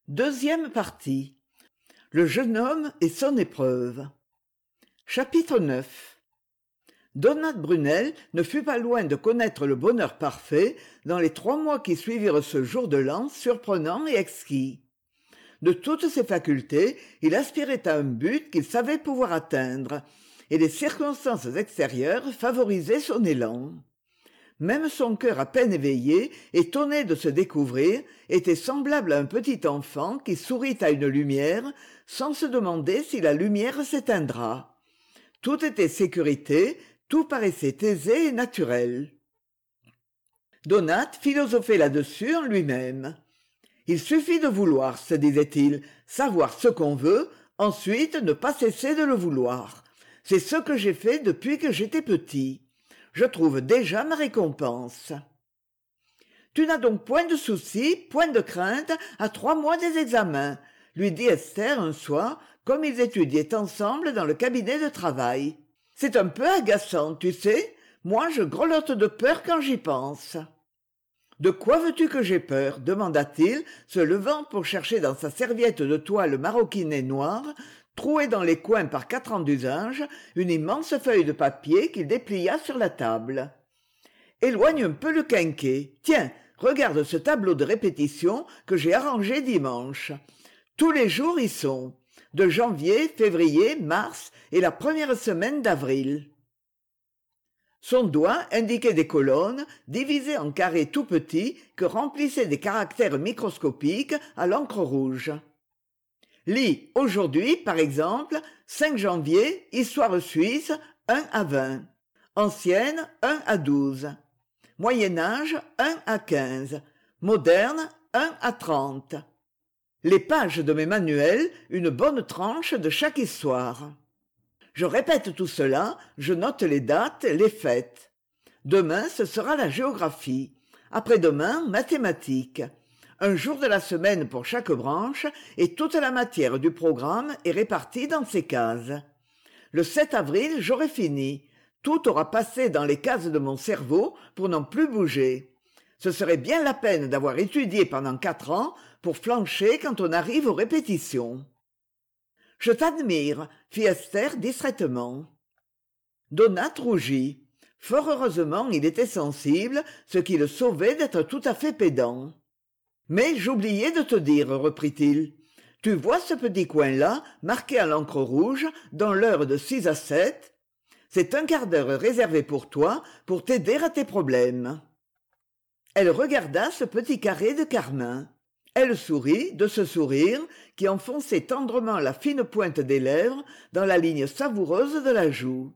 Deuxième partie. Le jeune homme et son épreuve. Chapitre 9. Donat Brunel ne fut pas loin de connaître le bonheur parfait dans les 3 mois qui suivirent ce jour de l'an surprenant et exquis. De toutes ses facultés, il aspirait à un but qu'il savait pouvoir atteindre, et les circonstances extérieures favorisaient son élan. Même son cœur à peine éveillé, étonné de se découvrir, était semblable à un petit enfant qui sourit à une lumière, sans se demander si la lumière s'éteindra. Tout était sécurité, tout paraissait aisé et naturel. Donat philosophait là-dessus en lui-même. Il suffit de vouloir, se disait-il, savoir ce qu'on veut, ensuite ne pas cesser de le vouloir. C'est ce que j'ai fait depuis que j'étais petit. Je trouve déjà ma récompense. Tu n'as donc point de soucis, point de crainte à 3 mois des examens, lui dit Esther un soir, comme ils étudiaient ensemble dans le cabinet de travail. C'est un peu agaçant, tu sais. Moi, je grelotte de peur quand j'y pense. De quoi veux-tu que j'aie peur demanda-t-il, se levant pour chercher dans sa serviette de toile maroquinée noire, trouée dans les coins par 4 ans d'usage, une immense feuille de papier qu'il déplia sur la table. Éloigne un peu le quinquet. Tiens, regarde ce tableau de répétition que j'ai arrangé dimanche. Tous les jours y sont, de janvier, février, mars et la première semaine d'avril. Son doigt indiquait des colonnes, divisées en carrés tout petits, que remplissaient des caractères microscopiques à l'encre rouge. Lis aujourd'hui, par exemple, 5 janvier, Histoire suisse, 1 à 20. Ancienne, 1 à 12. Moyen-Âge, 1 à 15. Moderne, 1 à 30. Les pages de mes manuels, une bonne tranche de chaque histoire. Je répète tout cela, je note les dates, les fêtes. Demain, ce sera la géographie. Après-demain, mathématiques. Un jour de la semaine pour chaque branche, et toute la matière du programme est répartie dans ces cases. Le 7 avril, j'aurai fini. Tout aura passé dans les cases de mon cerveau pour n'en plus bouger. Ce serait bien la peine d'avoir étudié pendant 4 ans pour flancher quand on arrive aux répétitions. Je t'admire, fit Esther distraitement. Donat rougit. Fort heureusement, il était sensible, ce qui le sauvait d'être tout à fait pédant. Mais j'oubliais de te dire, reprit-il. Tu vois ce petit coin-là, marqué à l'encre rouge, dans l'heure de 6 à 7 ? C'est un quart d'heure réservé pour toi, pour t'aider à tes problèmes. Elle regarda ce petit carré de carmin. Elle sourit de ce sourire qui enfonçait tendrement la fine pointe des lèvres dans la ligne savoureuse de la joue.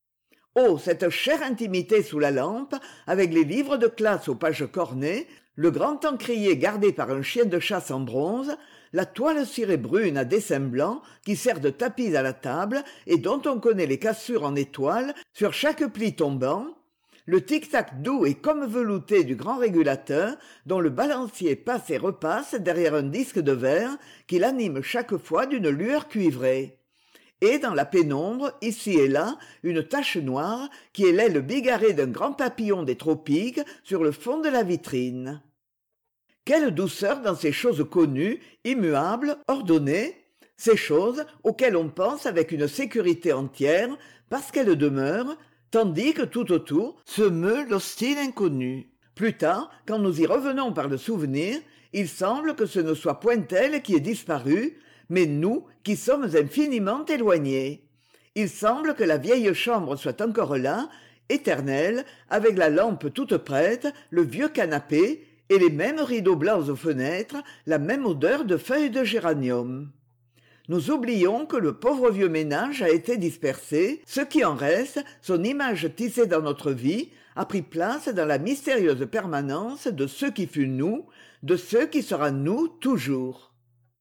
Oh, cette chère intimité sous la lampe, avec les livres de classe aux pages cornées, le grand encrier gardé par un chien de chasse en bronze, la toile cirée brune à dessins blancs qui sert de tapis à la table et dont on connaît les cassures en étoiles sur chaque pli tombant, le tic-tac doux et comme velouté du grand régulateur dont le balancier passe et repasse derrière un disque de verre qui l'anime chaque fois d'une lueur cuivrée. Et dans la pénombre, ici et là, une tache noire qui est l'aile bigarrée d'un grand papillon des tropiques sur le fond de la vitrine. Quelle douceur dans ces choses connues, immuables, ordonnées, ces choses auxquelles on pense avec une sécurité entière parce qu'elles demeurent, tandis que tout autour se meut l'hostile inconnu. Plus tard, quand nous y revenons par le souvenir, il semble que ce ne soit point elle qui ait disparu, mais nous qui sommes infiniment éloignés. Il semble que la vieille chambre soit encore là, éternelle, avec la lampe toute prête, le vieux canapé, et les mêmes rideaux blancs aux fenêtres, la même odeur de feuilles de géranium. Nous oublions que le pauvre vieux ménage a été dispersé, ce qui en reste, son image tissée dans notre vie, a pris place dans la mystérieuse permanence de ce qui fut nous, de ce qui sera nous toujours.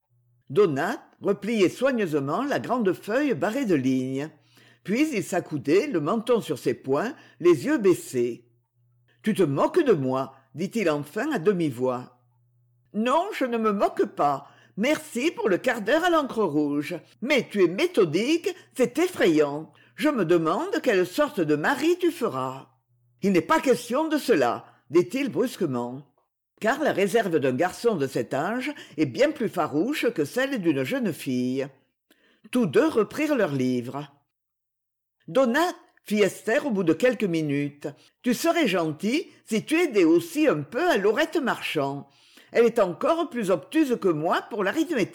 Donat repliait soigneusement la grande feuille barrée de lignes. Puis il s'accoudait, le menton sur ses poings, les yeux baissés. « Tu te moques de moi ?» dit-il enfin à demi-voix. « Non, je ne me moque pas. Merci pour le quart d'heure à l'encre rouge. Mais tu es méthodique, c'est effrayant. Je me demande quelle sorte de mari tu feras. »« Il n'est pas question de cela, dit-il brusquement. car la réserve d'un garçon de cet âge est bien plus farouche que celle d'une jeune fille. Tous deux reprirent leurs livres. « Donat, fit Esther au bout de quelques minutes, tu serais gentil si tu aidais aussi un peu à Laurette Marchand. Elle est encore plus obtuse que moi pour l'arithmétique. »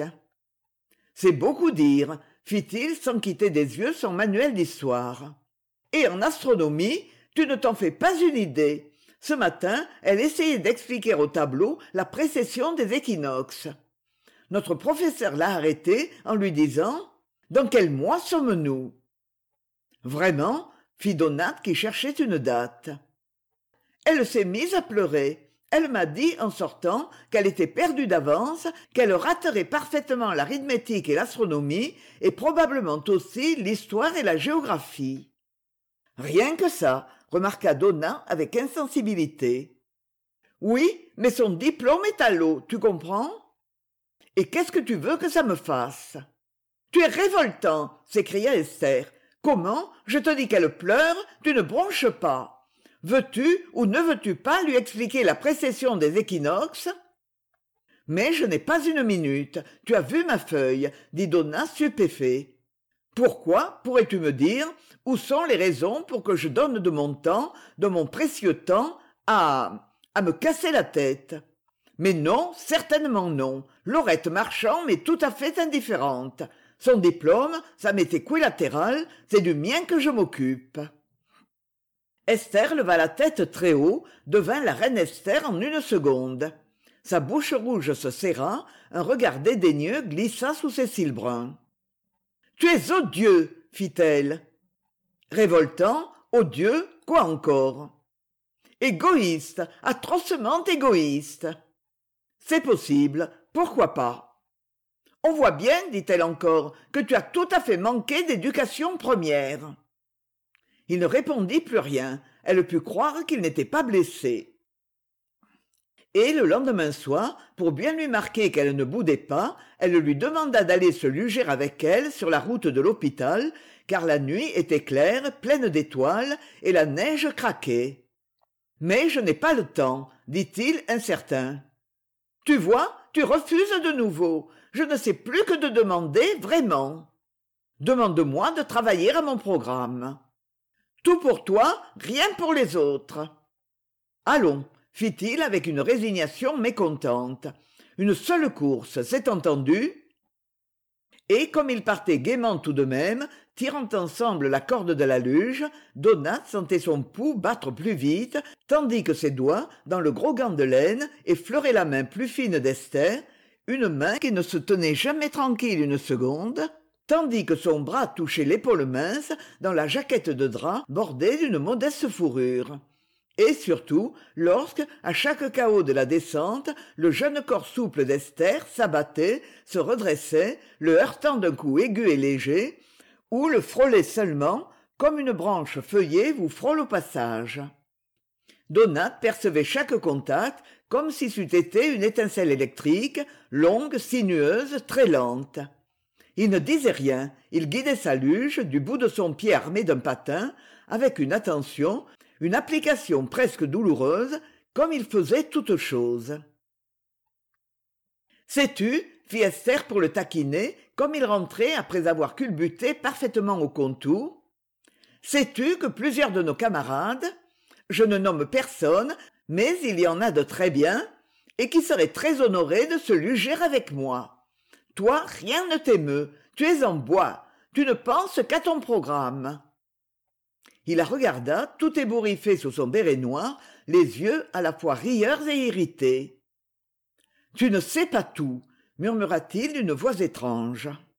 C'est beaucoup dire, fit-il sans quitter des yeux son manuel d'histoire. Et en astronomie, tu ne t'en fais pas une idée. Ce matin, elle essayait d'expliquer au tableau la précession des équinoxes. Notre professeur l'a arrêtée en lui disant « Dans quel mois sommes-nous » ? Vraiment, fit Donat qui cherchait une date. Elle s'est mise à pleurer. Elle m'a dit, en sortant, qu'elle était perdue d'avance, qu'elle raterait parfaitement l'arithmétique et l'astronomie, et probablement aussi l'histoire et la géographie. « Rien que ça, » remarqua Donat avec insensibilité. « Oui, mais son diplôme est à l'eau, tu comprends ? Et qu'est-ce que tu veux que ça me fasse ?»« Tu es révoltant !» s'écria Esther. « Comment ? Je te dis qu'elle pleure, tu ne bronches pas. Veux-tu ou ne veux-tu pas lui expliquer la précession des équinoxes ?»« Mais je n'ai pas une minute, tu as vu ma feuille, » dit Donat stupéfait. « Pourquoi, pourrais-tu me dire, où sont les raisons pour que je donne de mon temps, de mon précieux temps, à me casser la tête ? Mais non, certainement non. Laurette Marchand m'est tout à fait indifférente. Son diplôme, ça m'est équilatéral, c'est du mien que je m'occupe. » Esther leva la tête très haut, devint la reine Esther en une seconde. Sa bouche rouge se serra, un regard dédaigneux glissa sous ses cils bruns. « Tu es odieux, fit-elle. Révoltant, odieux, quoi encore ? Égoïste, atrocement égoïste. C'est possible, pourquoi pas ? On voit bien, dit-elle encore, que tu as tout à fait manqué d'éducation première. Il ne répondit plus rien. Elle put croire qu'il n'était pas blessé. Et le lendemain soir, pour bien lui marquer qu'elle ne boudait pas, elle lui demanda d'aller se luger avec elle sur la route de l'hôpital, car la nuit était claire, pleine d'étoiles, et la neige craquait. « Mais je n'ai pas le temps, » dit-il incertain. « Tu vois, tu refuses de nouveau. Je ne sais plus que de demander vraiment. Demande-moi de travailler à mon programme. Tout pour toi, rien pour les autres. Allons, fit-il avec une résignation mécontente. Une seule course, c'est entendu ? Et comme ils partaient gaiement tout de même, tirant ensemble la corde de la luge, Donat sentait son pouls battre plus vite, tandis que ses doigts, dans le gros gant de laine, effleuraient la main plus fine d'Esther, une main qui ne se tenait jamais tranquille une seconde, tandis que son bras touchait l'épaule mince dans la jaquette de drap bordée d'une modeste fourrure. Et surtout, lorsque, à chaque cahot de la descente, le jeune corps souple d'Esther s'abattait, se redressait, le heurtant d'un coup aigu et léger, ou le frôlait seulement, comme une branche feuillée vous frôle au passage. Donat percevait chaque contact comme si c'eût été une étincelle électrique, longue, sinueuse, très lente. Il ne disait rien, il guidait sa luge du bout de son pied armé d'un patin, avec une attention, une application presque douloureuse, comme il faisait toute chose. « Sais-tu, fit Esther pour le taquiner, comme il rentrait après avoir culbuté parfaitement au contour, sais-tu que plusieurs de nos camarades, je ne nomme personne, mais il y en a de très bien, et qui seraient très honorés de se luger avec moi. Toi, rien ne t'émeut, tu es en bois, tu ne penses qu'à ton programme. » Il la regarda, tout ébouriffé sous son béret noir, les yeux à la fois rieurs et irrités. « Tu ne sais pas tout, » murmura-t-il d'une voix étrange.